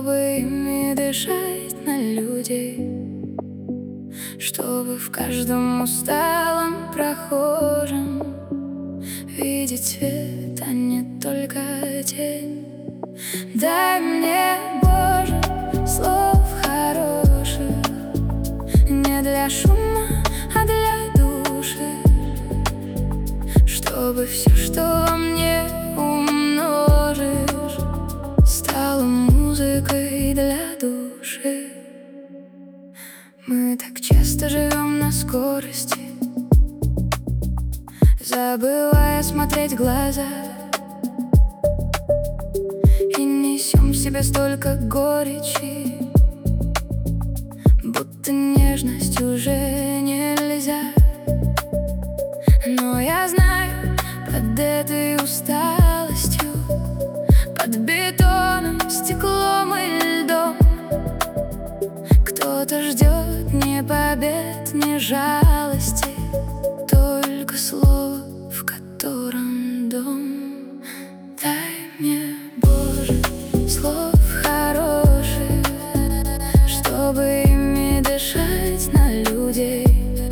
чтобы ими дышать на людей, чтобы в каждом усталом прохожем видеть свет, а не только тень. Дай мне, Боже, слов хороших, не для шума, а для души, чтобы все, что во мне умножишь, стало музыкой для души. Мы так часто живем на скорости, забывая смотреть в глаза, и несем в себе столько горечи, будто нежность уже нельзя. Но я знаю, под этой усталостью, под бетоном, стеклом и льдом, кто-то ждет не побед, не жалости, только слово, в котором дом. Дай мне, Боже, слов хороших, чтобы ими дышать на людей,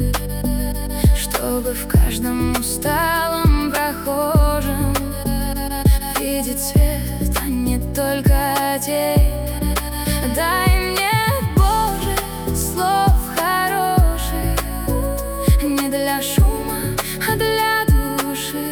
чтобы в каждом усталом прохожем видеть свет, а не только тень. Дай мне, Боже, слов хороших, не для шума, а для души,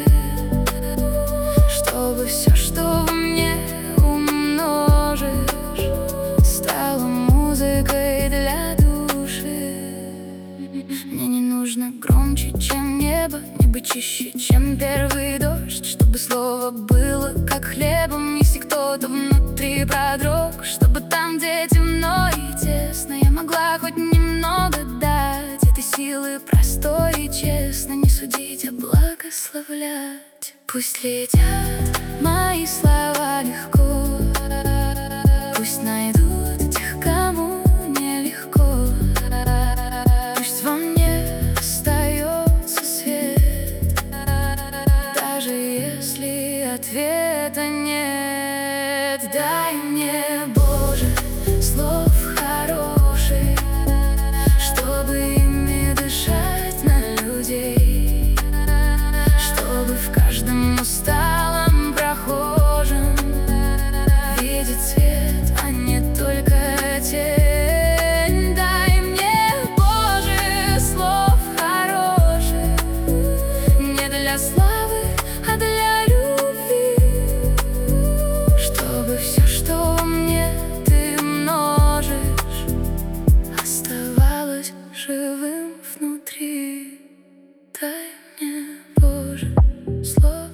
чтобы все, что во мне умножишь, стало музыкой для души. Мне не нужно громче, чем небо, небо чище, чем первый дождь, чтобы слово было как хлебом, если кто-то внутри продрог, чтобы там, где темно и тесно, я могла хоть немного дать этой силы простой и честно, не судить, а благословлять. Пусть летят мои слова легко, пусть найдут тех, кому нелегко, пусть во мне остается свет, даже если ответа нет. Дай мне, Боже, слов хороших, чтобы ими дышать на людей, чтобы в каждом усталом прохожем видеть свет, а не только тень. Дай мне, Боже, слов хороших, не для славы, а для любви, чтобы все, что во мне ты множишь, оставалось живым внутри. Дай мне, Боже, слов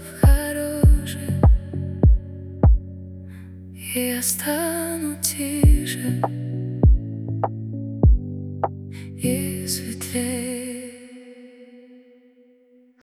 хороших, и я стану тише.